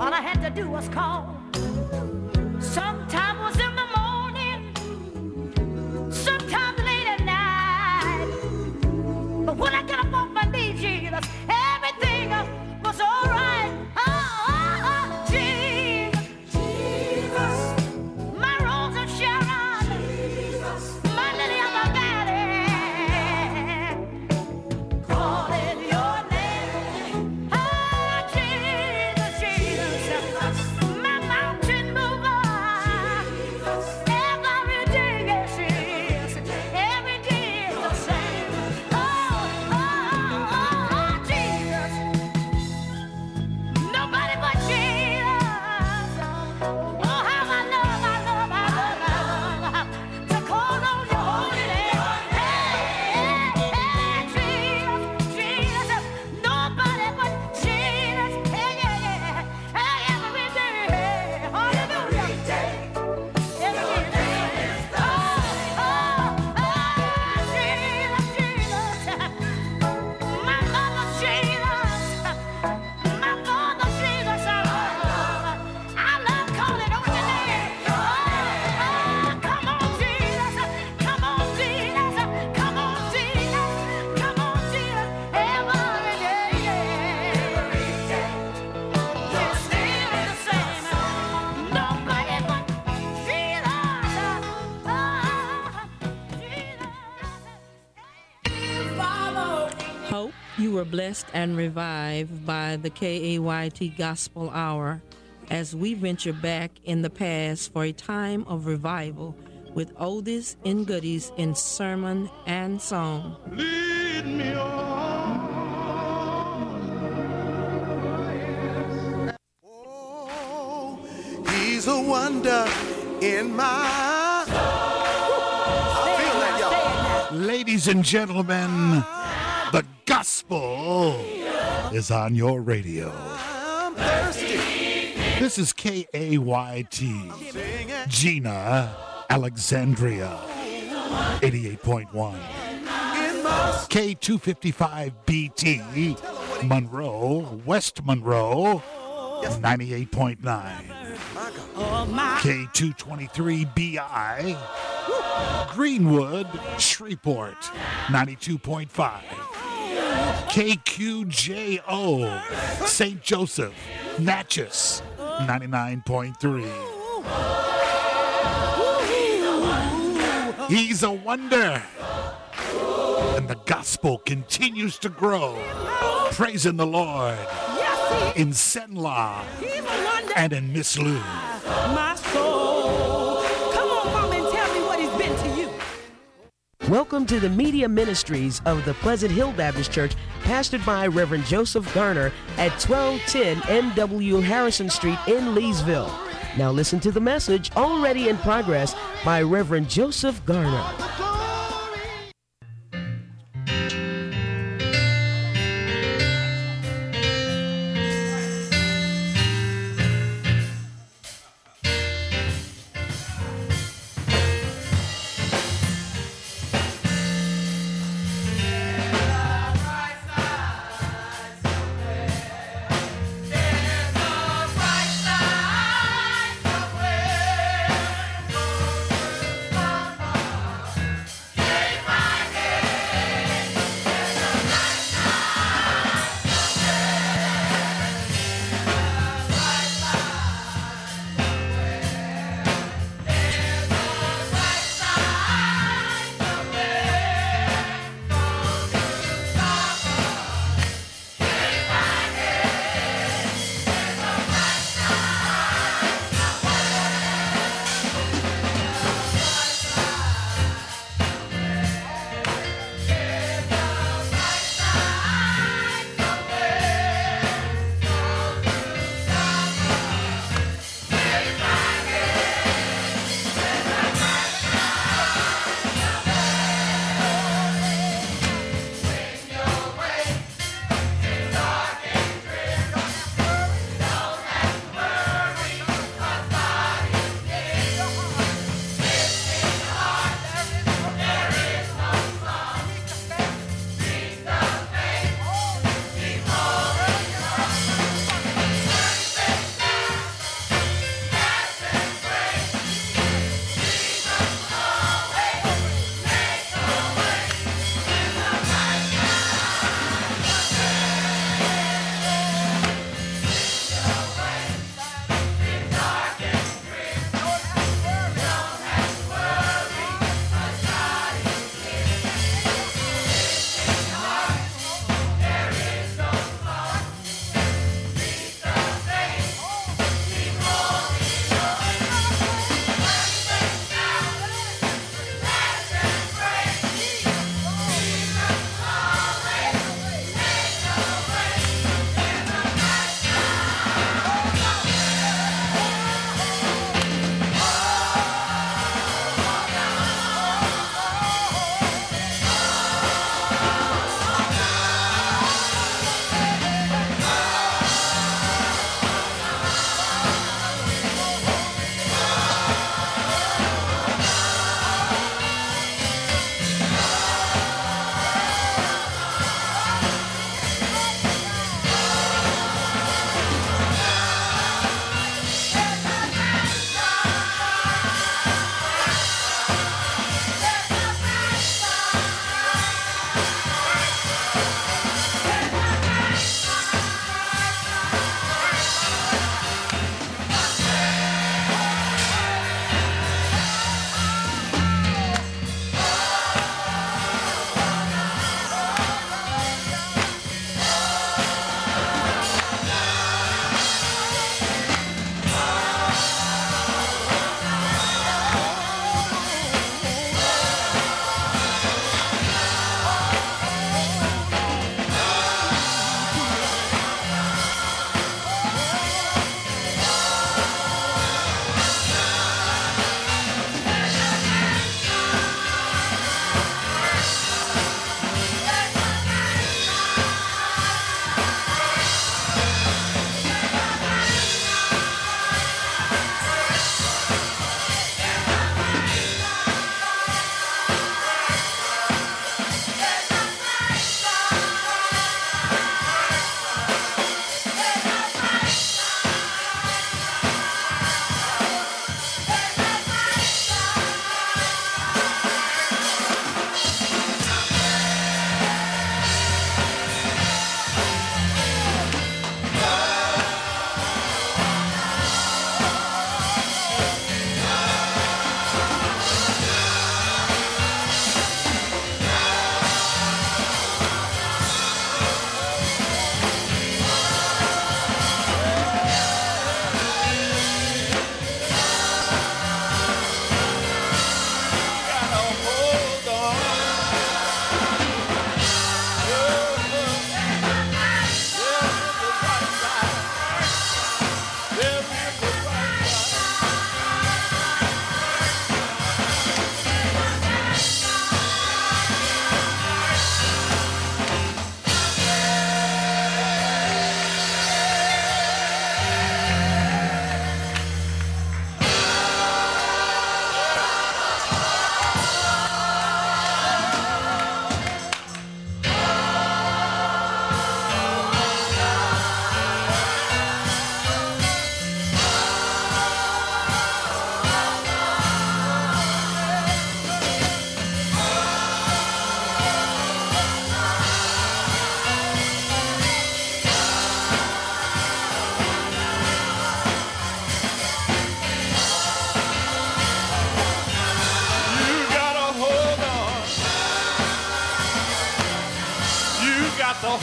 All I had to do was call. Sometimes was in the morning, sometimes late at night. But when I get up on my knees, Jesus, everything was all right. Jesus, Jesus, my rose of Sharon, Jesus, my lily of the valley, calling your name. Jesus, Jesus, my mountain mover. Every day, yes, yes, every day is the same. Jesus, nobody but Jesus. Oh, how I love, I love, I love, I love to call on your holy name. Hey, Jesus, Jesus, nobody but Jesus. Hey, yeah, yeah, every day, hallelujah. Every day. Hope you were blessed and revived by the KAYT Gospel Hour as we venture back in the past for a time of revival with oldies and goodies in sermon and song. Lead me on. Oh, he's a wonder in my. I feel that, y'all. Ladies and gentlemen, the gospel is on your radio. I'm thirsty. This is KAYT, Gina, Alexandria, 88.1. K255BT, Monroe, West Monroe, 98.9. K223BI, Greenwood, Shreveport, 92.5. KQJO, St. Joseph, Natchez, 99.3. He's a wonder. And the gospel continues to grow. Praising the Lord in Senla and in Miss Lou. My soul. Come on, Mom, and tell me what he's been to you. Welcome to the media ministries of the Pleasant Hill Baptist Church, pastored by Reverend Joseph Garner at 1210 NW Harrison Street in Leesville. Now listen to the message already in progress by Reverend Joseph Garner.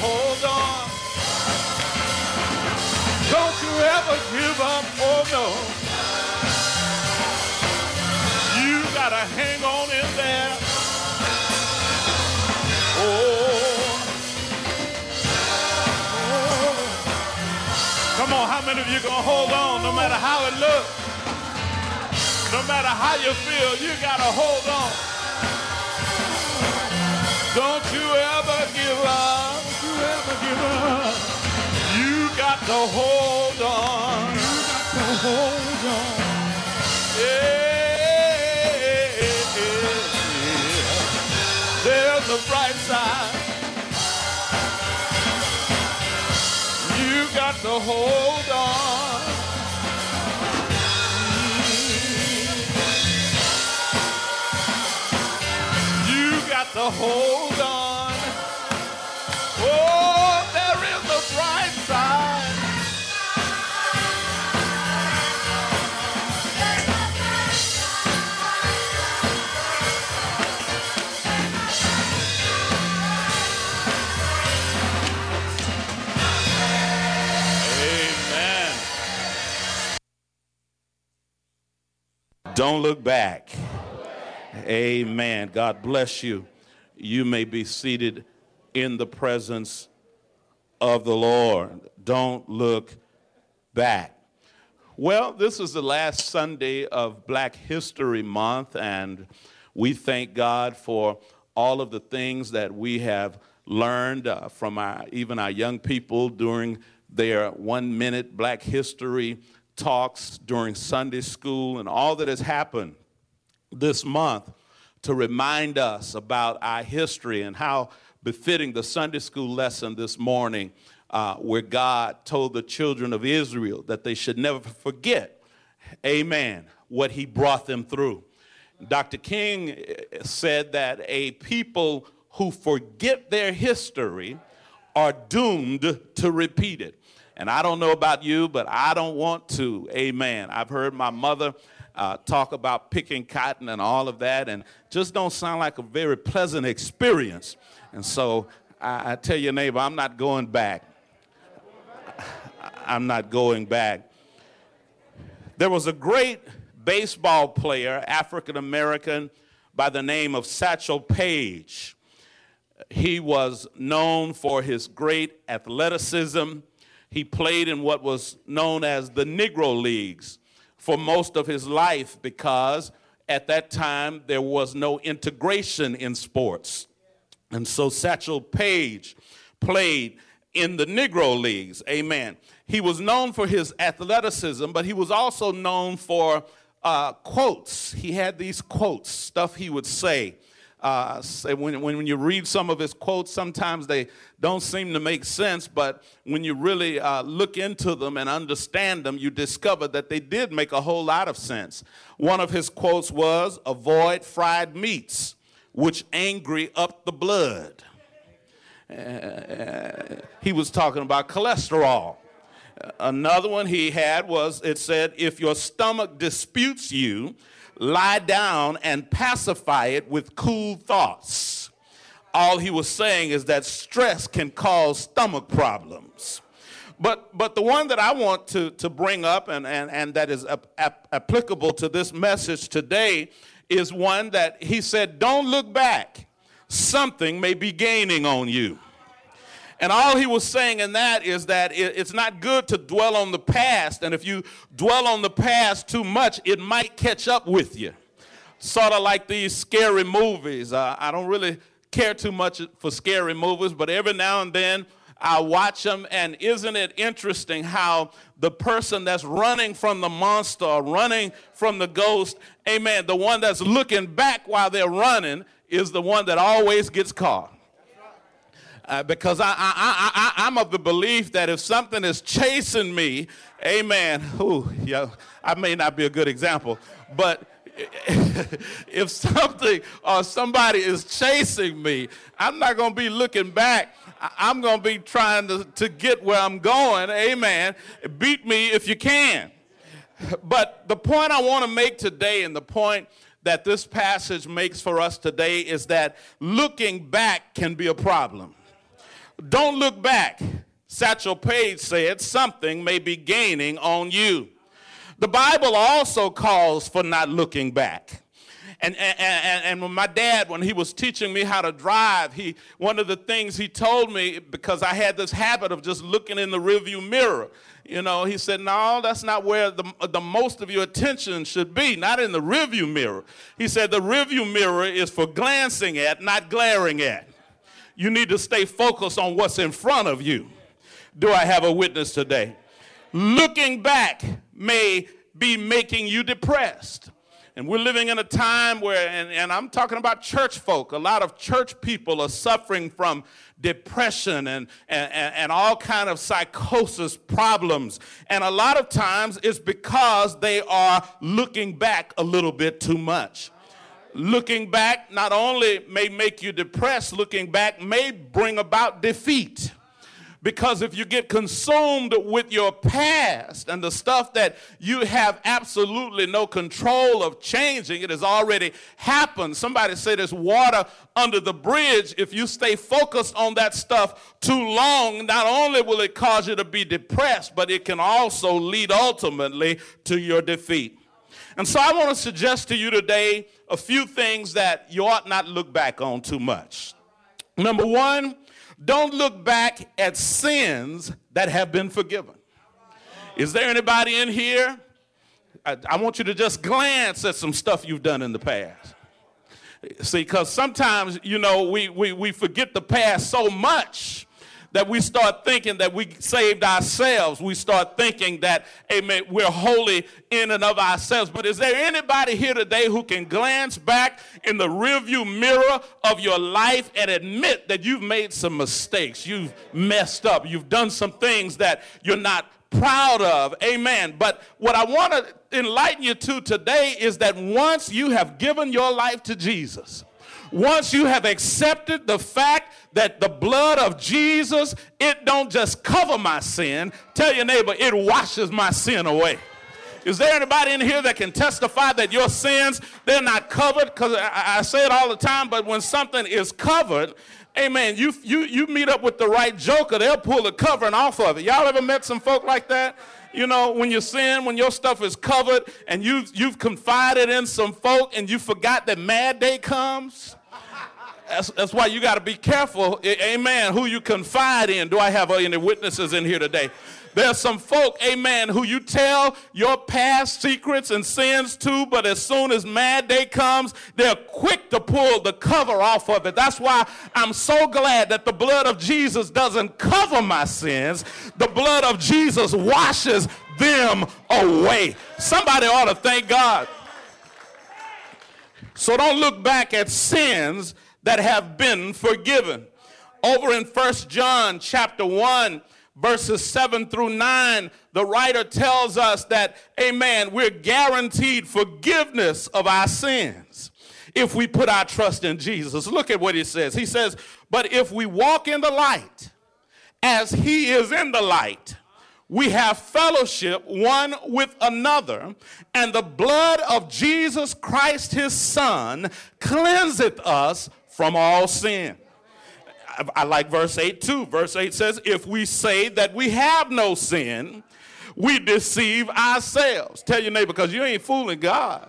hold on. Don't you ever give up, oh no. You gotta hang on in there. Oh. Come on, how many of you gonna hold on no matter how it looks? No matter how you feel, you gotta hold on. Don't you ever give up. Don't you ever give up. You got to hold on. You got to hold on. Yeah. There's a bright side. You got to hold on. You got to hold on. Oh, there is a bright side. Amen. Don't look back. Amen. God bless you. You may be seated in the presence of the Lord. Don't look back. Well, this is the last Sunday of Black History Month, and we thank God for all of the things that we have learned from even our young people during their 1-minute Black History talks during Sunday school, and all that has happened this month to remind us about our history and how befitting the Sunday school lesson this morning where God told the children of Israel that they should never forget, amen, what he brought them through. Dr. King said that a people who forget their history are doomed to repeat it. And I don't know about you, but I don't want to, amen. I've heard my mother talk about picking cotton and all of that, and just don't sound like a very pleasant experience. And so I tell your neighbor, I'm not going back. I'm not going back. There was a great baseball player, African American, by the name of Satchel Paige. He was known for his great athleticism. He played in what was known as the Negro Leagues for most of his life because at that time there was no integration in sports. And so Satchel Paige played in the Negro Leagues, amen. He was known for his athleticism, but he was also known for quotes. He had these quotes, stuff he would say. When you read some of his quotes, sometimes they don't seem to make sense, but when you really look into them and understand them, you discover that they did make a whole lot of sense. One of his quotes was, "Avoid fried meats, which angry up the blood." He was talking about cholesterol. Another one he had was, it said, "If your stomach disputes you, lie down and pacify it with cool thoughts." All he was saying is that stress can cause stomach problems. But the one that I want to bring up and that is applicable to this message today is one that he said, "Don't look back. Something may be gaining on you." And all he was saying in that is that it's not good to dwell on the past, and if you dwell on the past too much, it might catch up with you. Sort of like these scary movies. I don't really care too much for scary movies, but every now and then I watch them, and isn't it interesting how the person that's running from the monster or running from the ghost, amen, the one that's looking back while they're running is the one that always gets caught. Because I'm of the belief that if something is chasing me, amen, I may not be a good example, but if something or somebody is chasing me, I'm not going to be looking back. I'm going to be trying to get where I'm going, amen. Beat me if you can. But the point I want to make today, and the point that this passage makes for us today, is that looking back can be a problem. Don't look back. Satchel Paige said something may be gaining on you. The Bible also calls for not looking back. And when my dad, when he was teaching me how to drive, one of the things he told me, because I had this habit of just looking in the rearview mirror, you know, he said, no, that's not where the most of your attention should be, not in the rearview mirror. He said the rearview mirror is for glancing at, not glaring at. You need to stay focused on what's in front of you. Do I have a witness today? Looking back may be making you depressed. And we're living in a time where, and I'm talking about church folk, a lot of church people are suffering from depression and all kind of psychosis problems. And a lot of times it's because they are looking back a little bit too much. Looking back not only may make you depressed, looking back may bring about defeat. Because if you get consumed with your past and the stuff that you have absolutely no control of changing, it has already happened. Somebody said there's water under the bridge. If you stay focused on that stuff too long, not only will it cause you to be depressed, but it can also lead ultimately to your defeat. And so I want to suggest to you today a few things that you ought not look back on too much. Number one, don't look back at sins that have been forgiven. Is there anybody in here? I want you to just glance at some stuff you've done in the past. See, because sometimes, you know, we forget the past so much that we start thinking that we saved ourselves. We start thinking that, amen, we're holy in and of ourselves. But is there anybody here today who can glance back in the rearview mirror of your life and admit that you've made some mistakes, you've messed up, you've done some things that you're not proud of? Amen. But what I want to enlighten you to today is that once you have given your life to Jesus, once you have accepted the fact that the blood of Jesus, it don't just cover my sin. Tell your neighbor, it washes my sin away. Is there anybody in here that can testify that your sins, they're not covered? Because I say it all the time, but when something is covered, amen, you meet up with the right joker, they'll pull the covering off of it. Y'all ever met some folk like that? You know, when you sin, when your stuff is covered and you've confided in some folk and you forgot that mad day comes? That's why you got to be careful, amen, who you confide in. Do I have any witnesses in here today? There's some folk, amen, who you tell your past secrets and sins to, but as soon as mad day comes, they're quick to pull the cover off of it. That's why I'm so glad that the blood of Jesus doesn't cover my sins. The blood of Jesus washes them away. Somebody ought to thank God. So don't look back at sins that have been forgiven. Over in 1 John chapter 1, verses 7 through 9, the writer tells us that, amen, we're guaranteed forgiveness of our sins if we put our trust in Jesus. Look at what he says. He says, but if we walk in the light as he is in the light, we have fellowship one with another, and the blood of Jesus Christ his Son cleanseth us from all sin. I like verse 8 too. Verse 8 says, if we say that we have no sin, we deceive ourselves. Tell your neighbor, because you ain't fooling God.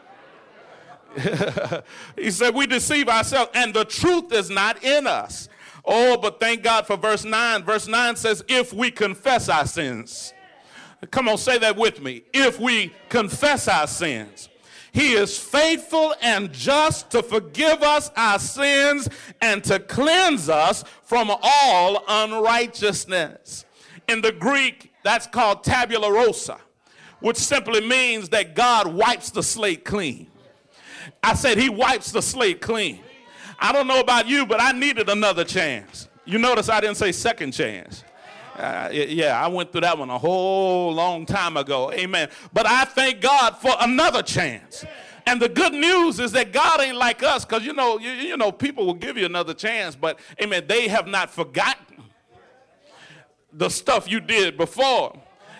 He said we deceive ourselves and the truth is not in us. Oh, but thank God for verse 9. Verse 9 says, if we confess our sins. Come on, say that with me. If we confess our sins, he is faithful and just to forgive us our sins and to cleanse us from all unrighteousness. In the Greek, that's called tabula rasa, which simply means that God wipes the slate clean. I said he wipes the slate clean. I don't know about you, but I needed another chance. You notice I didn't say second chance. I went through that one a whole long time ago. Amen. But I thank God for another chance. And the good news is that God ain't like us, because you know people will give you another chance, but amen, they have not forgotten the stuff you did before.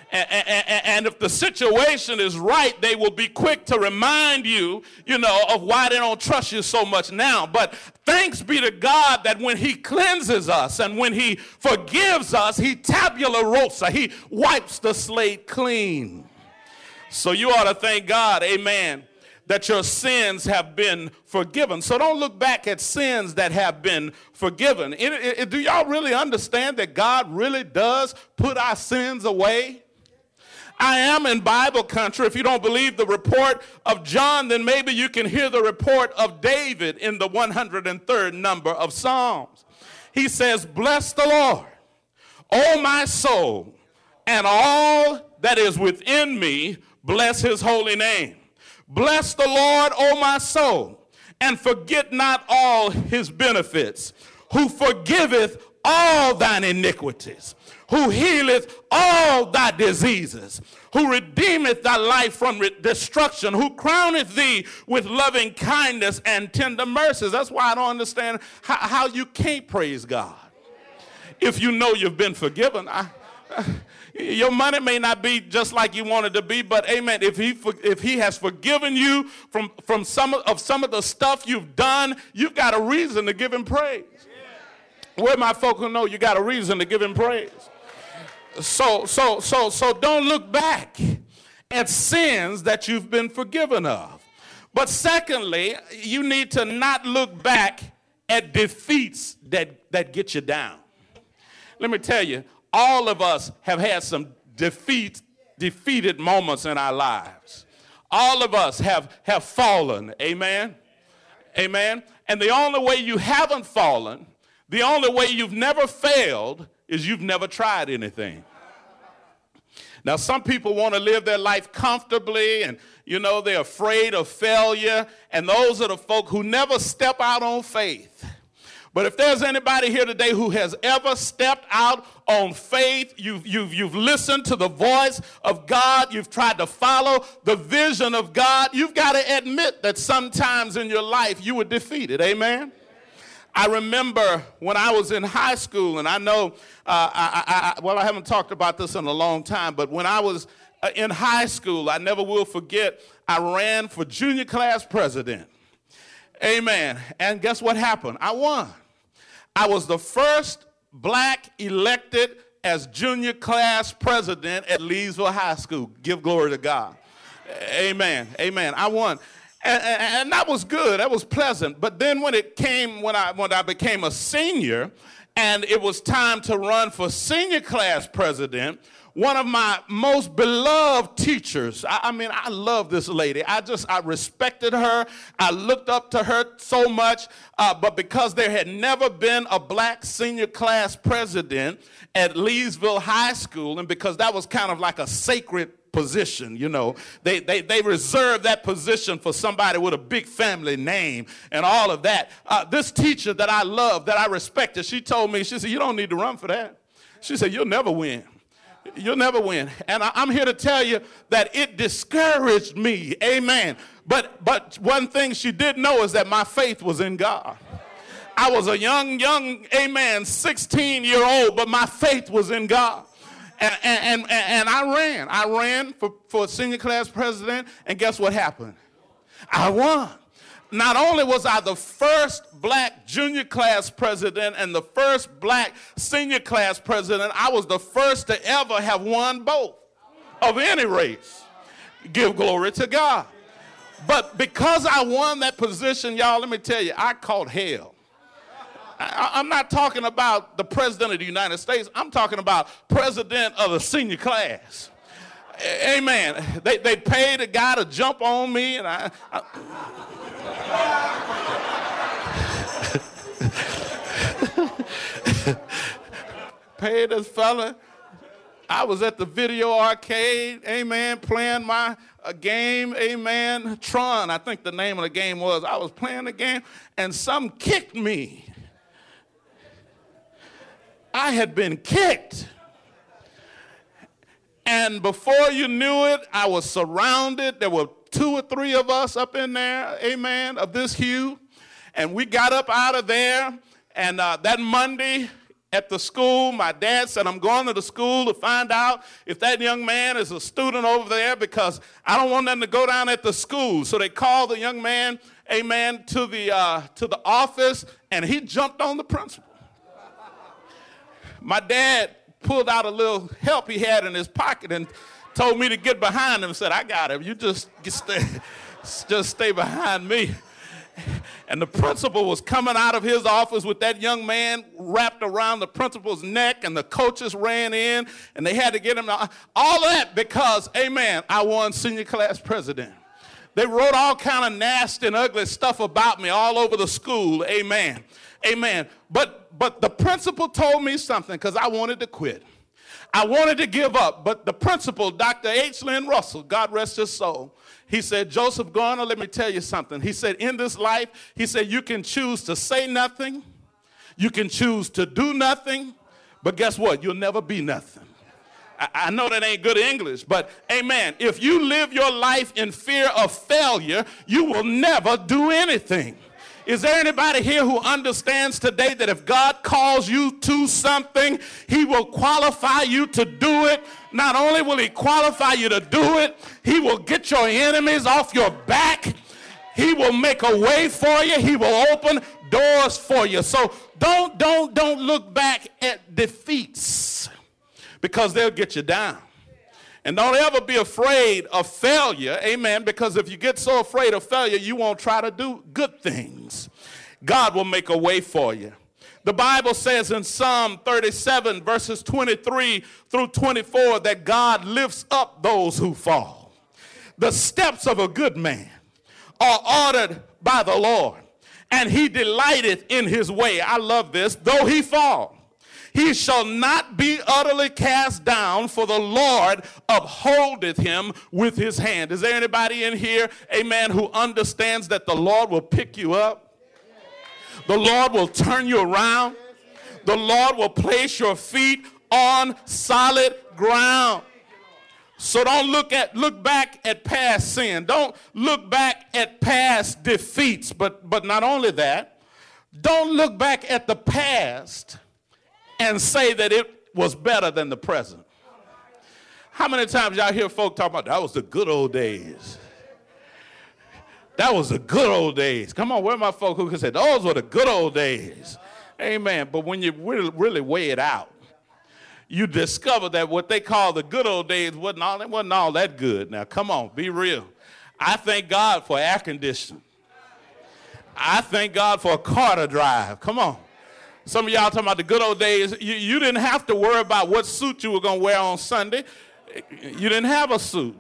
And if the situation is right, they will be quick to remind you, of why they don't trust you so much now. But thanks be to God that when he cleanses us and when he forgives us, he tabula rasa. He wipes the slate clean. So you ought to thank God, amen, that your sins have been forgiven. So don't look back at sins that have been forgiven. Do y'all really understand that God really does put our sins away? I am in Bible country. If you don't believe the report of John, then maybe you can hear the report of David in the 103rd number of Psalms. He says, "Bless the Lord, O my soul, and all that is within me, bless his holy name. Bless the Lord, O my soul, and forget not all his benefits, who forgiveth all thine iniquities, who healeth all thy diseases, who redeemeth thy life from destruction, who crowneth thee with loving kindness and tender mercies." That's why I don't understand how you can't praise God if you know you've been forgiven. Your money may not be just like you want it to be, but amen, if he has forgiven you from some of the stuff you've done, you've got a reason to give him praise. Where my folk who know you got a reason to give him praise. So don't look back at sins that you've been forgiven of. But secondly, you need to not look back at defeats that get you down. Let me tell you, all of us have had some defeated moments in our lives. All of us have fallen, amen? Amen? And the only way you haven't fallen, the only way you've never failed, is you've never tried anything. Now, some people want to live their life comfortably, and, they're afraid of failure, and those are the folk who never step out on faith. But if there's anybody here today who has ever stepped out on faith, you've listened to the voice of God, you've tried to follow the vision of God, you've got to admit that sometimes in your life you were defeated, amen? I remember when I was in high school, and I know, I haven't talked about this in a long time, but when I was in high school, I never will forget, I ran for junior class president. Amen. And guess what happened? I won. I was the first black elected as junior class president at Leesville High School. Give glory to God. Amen. Amen. I won. And that was good. That was pleasant. But then when I became a senior and it was time to run for senior class president, one of my most beloved teachers, I love this lady. I respected her. I looked up to her so much. But because there had never been a black senior class president at Leesville High School, and because that was kind of like a sacred position, they reserved that position for somebody with a big family name and all of that. This teacher that I loved, that I respected, she told me, she said, "You don't need to run for that." She said, "You'll never win. You'll never win." And I'm here to tell you that it discouraged me, amen. But one thing she did know is that my faith was in God. I was a young, amen, 16-year-old, but my faith was in God. And I ran for senior class president, and guess what happened? I won. Not only was I the first black junior class president and the first black senior class president, I was the first to ever have won both of any race. Give glory to God. But because I won that position, y'all, let me tell you, I caught hell. I'm not talking about the president of the United States. I'm talking about president of the senior class. Amen. They paid a guy to jump on me, and I paid this fella. I was at the video arcade, amen, playing my game, amen, Tron, I think the name of the game was. I was playing the game, and some kicked me. I had been kicked. And before you knew it, I was surrounded. There were 2 or 3 of us up in there, amen, of this hue. And we got up out of there. And that Monday, at the school. My dad said, I'm going to the school to find out if that young man is a student over there because I don't want them to go down at the school. So they called the young man, amen, to the office, and he jumped on the principal. My dad pulled out a little help he had in his pocket and told me to get behind him and said, I got him. You just stay behind me. And the principal was coming out of his office with that young man wrapped around the principal's neck, and the coaches ran in, and they had to get him out. All that because, amen, I won senior class president. They wrote all kind of nasty and ugly stuff about me all over the school, amen, amen. But the principal told me something because I wanted to quit. I wanted to give up, but the principal, Dr. H. Lynn Russell, God rest his soul, he said, Joseph Garner, let me tell you something. He said, in this life, he said, you can choose to say nothing, you can choose to do nothing, but guess what? You'll never be nothing. I know that ain't good English, but amen. If you live your life in fear of failure, you will never do anything. Is there anybody here who understands today that if God calls you to something, he will qualify you to do it? Not only will he qualify you to do it, he will get your enemies off your back. He will make a way for you. He will open doors for you. So don't look back at defeats because they'll get you down. And don't ever be afraid of failure, amen, because if you get so afraid of failure, you won't try to do good things. God will make a way for you. The Bible says in Psalm 37, verses 23 through 24, that God lifts up those who fall. The steps of a good man are ordered by the Lord, and he delighteth in his way. I love this. Though he fall, he shall not be utterly cast down, for the Lord upholdeth him with his hand. Is there anybody in here, amen, who understands that the Lord will pick you up? The Lord will turn you around. The Lord will place your feet on solid ground. So don't look back at past sin. Don't look back at past defeats. But not only that, don't look back at the past and say that it was better than the present. How many times y'all hear folk talk about that was the good old days? That was the good old days. Come on, where are my folk who can say those were the good old days? Amen. But when you really weigh it out, you discover that what they call the good old days wasn't all that good. Now, come on, be real. I thank God for air conditioning. I thank God for a car to drive. Come on. Some of y'all talking about the good old days. You didn't have to worry about what suit you were going to wear on Sunday. You didn't have a suit.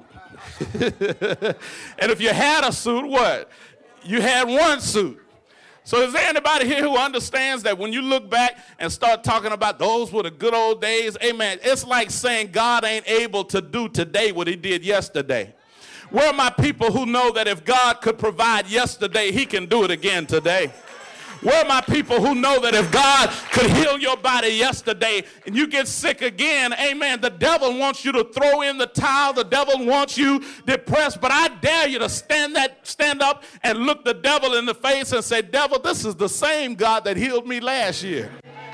And if you had a suit, what? You had one suit. So is there anybody here who understands that when you look back and start talking about those were the good old days, amen, it's like saying God ain't able to do today what he did yesterday. Where are my people who know that if God could provide yesterday, he can do it again today? Where are my people who know that if God could heal your body yesterday and you get sick again, amen, the devil wants you to throw in the towel. The devil wants you depressed. But I dare you to stand up and look the devil in the face and say, devil, this is the same God that healed me last year.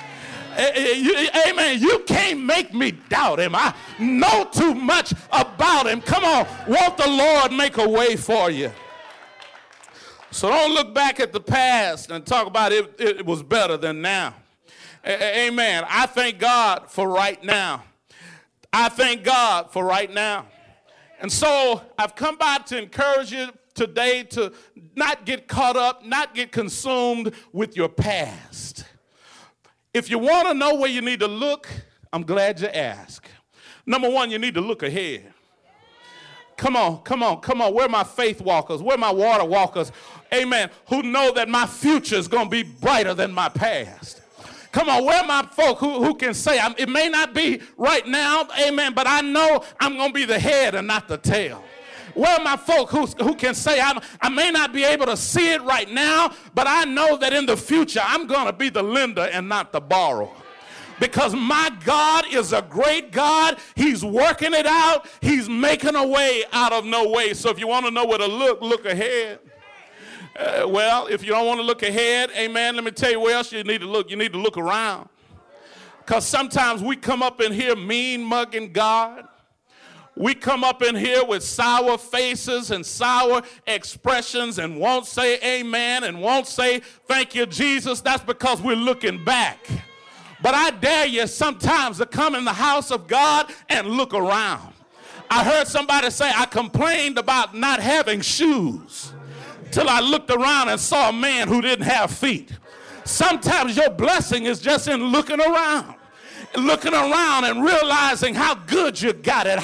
Amen. You can't make me doubt him. I know too much about him. Come on. Won't the Lord make a way for you? So don't look back at the past and talk about it was better than now. Amen. I thank God for right now. I thank God for right now. And so I've come by to encourage you today to not get caught up, not get consumed with your past. If you want to know where you need to look, I'm glad you asked. Number one, you need to look ahead. Come on. Where are my faith walkers? Where are my water walkers? Amen. Who know that my future is going to be brighter than my past. Come on, where are my folk who can say, it may not be right now, amen, but I know I'm going to be the head and not the tail. Where are my folk who can say, I may not be able to see it right now, but I know that in the future I'm going to be the lender and not the borrower. Because my God is a great God. He's working it out. He's making a way out of no way. So if you want to know where to look ahead. Well, if you don't want to look ahead, amen, let me tell you where else you need to look. You need to look around. Because sometimes we come up in here mean mugging God. We come up in here with sour faces and sour expressions and won't say amen and won't say thank you, Jesus. That's because we're looking back. But I dare you sometimes to come in the house of God and look around. I heard somebody say, I complained about not having shoes till I looked around and saw a man who didn't have feet. Sometimes your blessing is just in looking around and realizing how good you got it,